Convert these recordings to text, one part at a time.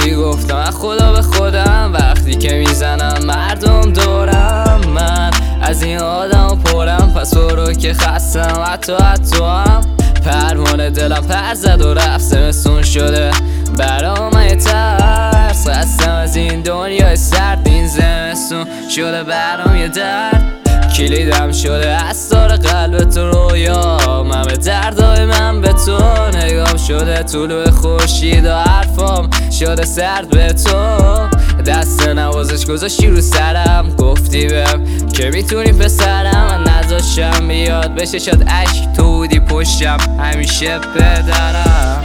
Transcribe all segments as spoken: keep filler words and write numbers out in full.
وقتی گفتم از خدا به خودم، وقتی که میزنم مردم دورم، من از این آدم پرم، پس برو که خستم حتی حتی هم پروانه دلم پر زد و رفت، زمستون شده برام یه ترس، خستم از این دنیای سرد، این زمستون شده برام یه درد، کلیدم شده اسرار قلب تو رویا، من به دردای من به تو نگام شده طلوع خورشید و حرفام شده سرد به تو، دست نوازش گذاشتی رو سرم، گفتی بهم که میتونی پسرم، من نذاشتم بیاد بشه شد عشق، تو بودی پشتم همیشه پدرم.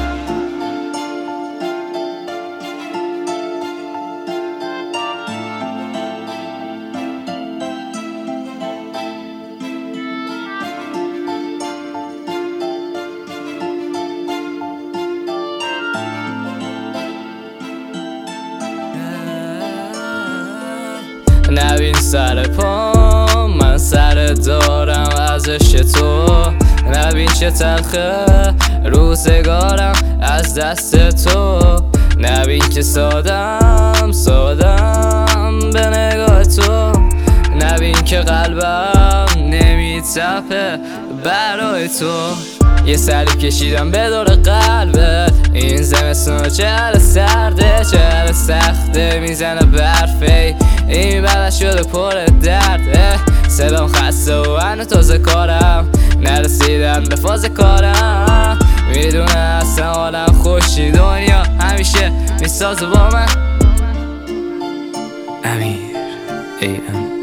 نبین سر پام من سر دارم ازش تو، نبین چه تلخه روزگارم از دست تو، نبین که سادم سادم به نگاه تو، نبین که قلبم نمیتپه برای تو، یه سری کشیدم به دور قلبه، این زمستون چهره سرده چهره سخته میزنه برفه، این بلا شده پر درده، صدام خسته و هنو تازه کارم، نرسیدن به فاز کارم، میدونه اصلا حالم خوشی، دنیا همیشه میسازه با من. امیر ای ام